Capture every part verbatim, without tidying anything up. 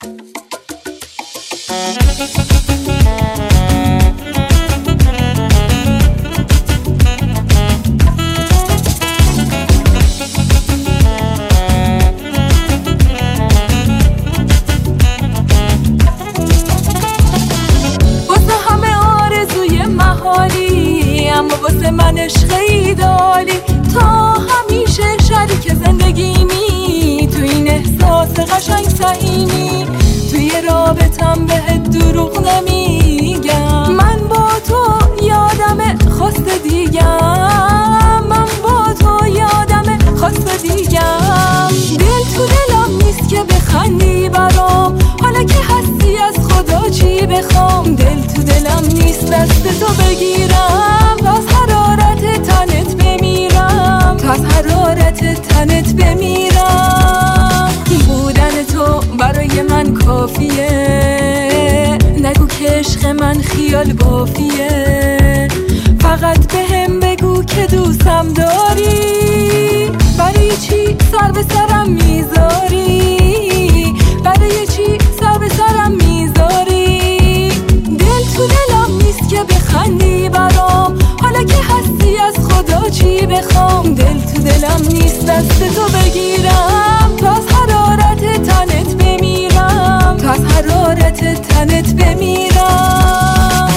واسه من عشق ایدالی تا همیشه شریک زندگیمی، تو این احساس قشنگ سهیمی، توی رابطم بهت دروغ نمیگم. من با تو یادم خواست دیگم، من با تو یادم خواست دیگم. دل تو دلم نیست که بخندی برام، حالا که هستی از خدا چی بخوام. دل تو دلم نیست دست تو بگیرم، تا از حرارت تنت بمیرم، تا از حرارت تنت بمیرم. بودن تو برای من کافیه، نگو که عشق من خیال بافیه. فقط بهم بگو که دوستم داری، برای چی سر به سرم میذاری، برای چی سر به سرم میذاری. دل تو دلم نیست که بخندی برام، حالا که هستی از خدا چی بخوام. دل تو دلم نیست دست تو بگیرم، تا از حرارت تنت بمیرم، تا از حرارت تنت بمیرم.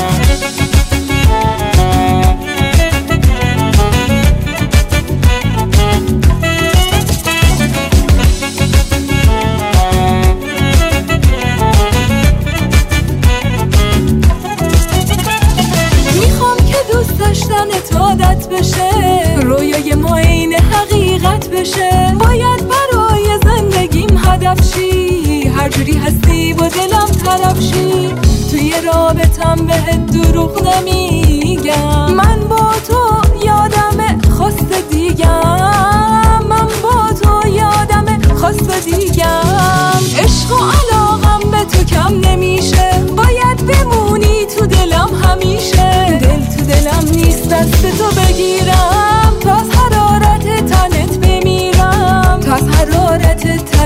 عادت بشه، رویای ما عین حقیقت بشه. باید برای زندگیم هدف شی، هر جوری هستی با دلم طرف شی. توی رابطم بهت دروغ نمیگم، من با تو یادم خواست دیگم، من با تو یادم خواست دیگم. عشق و علاقم به تو کم نمیشه، باید بمونی تو دلم همیشه. دل تو دلم نیست دست تو بگیرم، تا از حرارت تنت بمیرم، تا از حرارت تنت